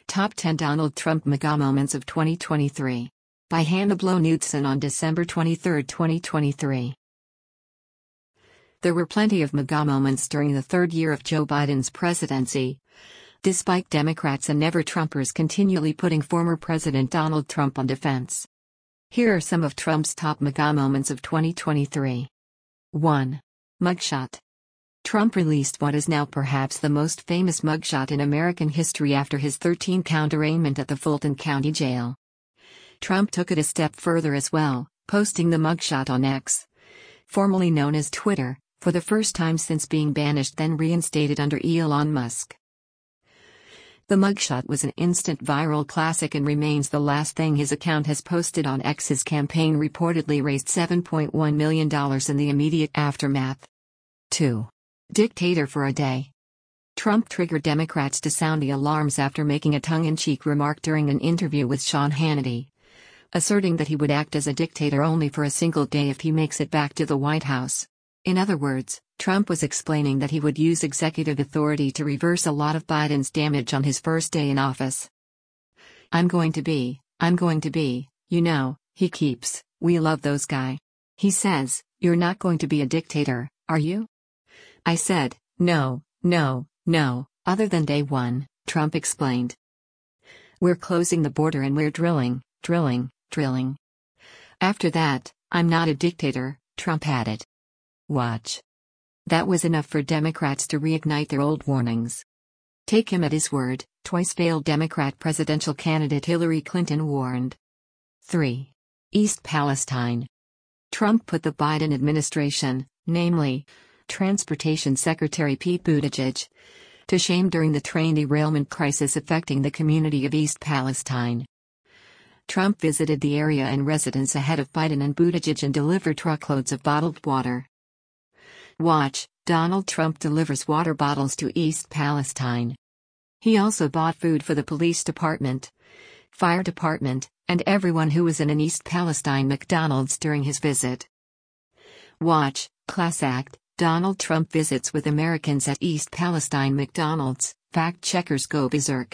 Top 10 Donald Trump MAGA Moments of 2023. By Hannah Blow Knudsen on December 23, 2023. There were plenty of MAGA moments during the third year of Joe Biden's presidency, despite Democrats and never-Trumpers continually putting former President Donald Trump on defense. Here are some of Trump's top MAGA moments of 2023. 1. Mugshot. Trump released what is now perhaps the most famous mugshot in American history after his 13-count arraignment at the Fulton County Jail. Trump took it a step further as well, posting the mugshot on X, formerly known as Twitter, for the first time since being banished then reinstated under Elon Musk. The mugshot was an instant viral classic and remains the last thing his account has posted on X. His campaign reportedly raised $7.1 million in the immediate aftermath. 2. Dictator for a day. Trump triggered Democrats to sound the alarms after making a tongue-in-cheek remark during an interview with Sean Hannity, asserting that he would act as a dictator only for a single day if he makes it back to the White House. In other words, Trump was explaining that he would use executive authority to reverse a lot of Biden's damage on his first day in office. I'm going to be, you know, he keeps, we love those guy. He says, you're not going to be a dictator, are you? I said, no, other than day one, Trump explained. We're closing the border and we're drilling. After that, I'm not a dictator, Trump added. Watch. That was enough for Democrats to reignite their old warnings. Take him at his word, twice failed Democrat presidential candidate Hillary Clinton warned. 3. East Palestine. Trump put the Biden administration, namely, Transportation Secretary Pete Buttigieg, to shame during the train derailment crisis affecting the community of East Palestine. Trump visited the area and residents ahead of Biden and Buttigieg and delivered truckloads of bottled water. Watch, Donald Trump delivers water bottles to East Palestine. He also bought food for the police department, fire department, and everyone who was in an East Palestine McDonald's during his visit. Watch, class act. Donald Trump visits with Americans at East Palestine McDonald's, fact-checkers go berserk.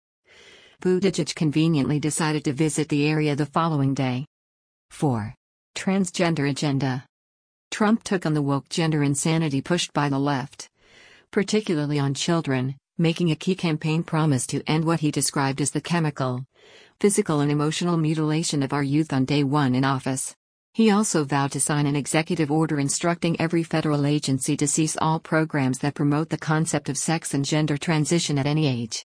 Buttigieg conveniently decided to visit the area the following day. 4. Transgender agenda. Trump took on the woke gender insanity pushed by the left, particularly on children, making a key campaign promise to end what he described as the chemical, physical and emotional mutilation of our youth on day one in office. He also vowed to sign an executive order instructing every federal agency to cease all programs that promote the concept of sex and gender transition at any age.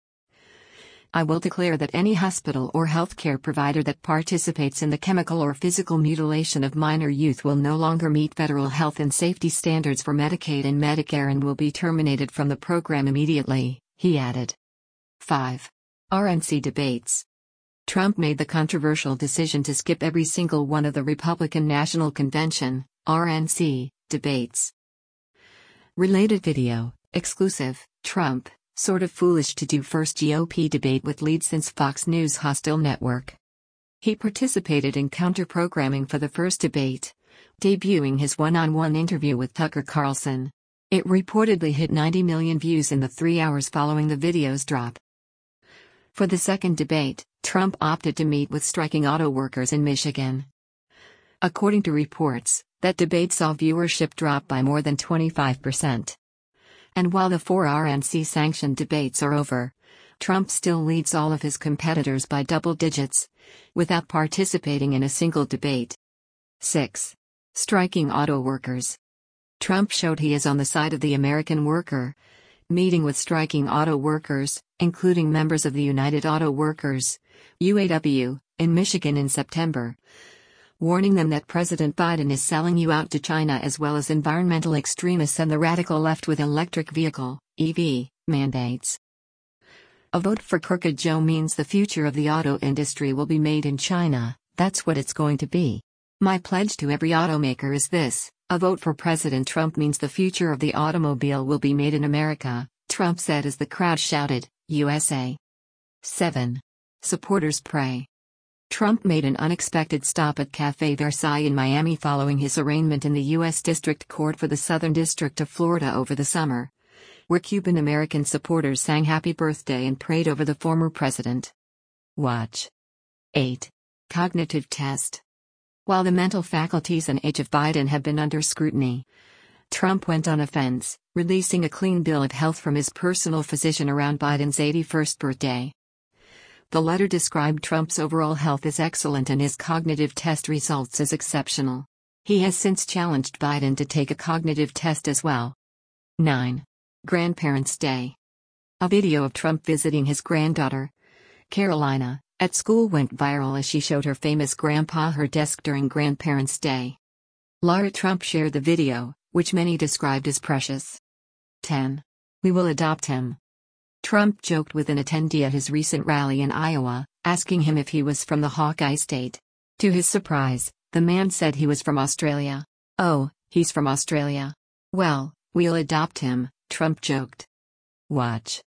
I will declare that any hospital or healthcare provider that participates in the chemical or physical mutilation of minor youth will no longer meet federal health and safety standards for Medicaid and Medicare and will be terminated from the program immediately, he added. 5. RNC debates. Trump made the controversial decision to skip every single one of the Republican National Convention, RNC, debates. Related video, exclusive, Trump, sort of foolish to do first GOP debate with lead since Fox News hostile network. He participated in counter-programming for the first debate, debuting his one-on-one interview with Tucker Carlson. It reportedly hit 90 million views in the 3 hours following the video's drop. For the second debate, Trump opted to meet with striking auto workers in Michigan. According to reports, that debate saw viewership drop by more than 25%. And while the 4 RNC-sanctioned debates are over, Trump still leads all of his competitors by double digits, without participating in a single debate. 6. Striking auto workers. Trump showed he is on the side of the American worker, meeting with striking auto workers, including members of the United Auto Workers, UAW, in Michigan in September, warning them that President Biden is selling you out to China as well as environmental extremists and the radical left with electric vehicle, EV, mandates. A vote for Crooked Joe means the future of the auto industry will be made in China, that's what it's going to be. My pledge to every automaker is this: a vote for President Trump means the future of the automobile will be made in America, Trump said as the crowd shouted, USA. 7. Supporters pray. Trump made an unexpected stop at Café Versailles in Miami following his arraignment in the U.S. District Court for the Southern District of Florida over the summer, where Cuban American supporters sang happy birthday and prayed over the former president. Watch. 8. Cognitive test. While the mental faculties and age of Biden have been under scrutiny, Trump went on offense, releasing a clean bill of health from his personal physician around Biden's 81st birthday. The letter described Trump's overall health as excellent and his cognitive test results as exceptional. He has since challenged Biden to take a cognitive test as well. 9. Grandparents' Day. A video of Trump visiting his granddaughter, Carolina, at school went viral as she showed her famous grandpa her desk during Grandparents' Day. Lara Trump shared the video, which many described as precious. 10. We will adopt him. Trump joked with an attendee at his recent rally in Iowa, asking him if he was from the Hawkeye State. To his surprise, the man said he was from Australia. "Oh, he's from Australia. Well, we'll adopt him," Trump joked. Watch.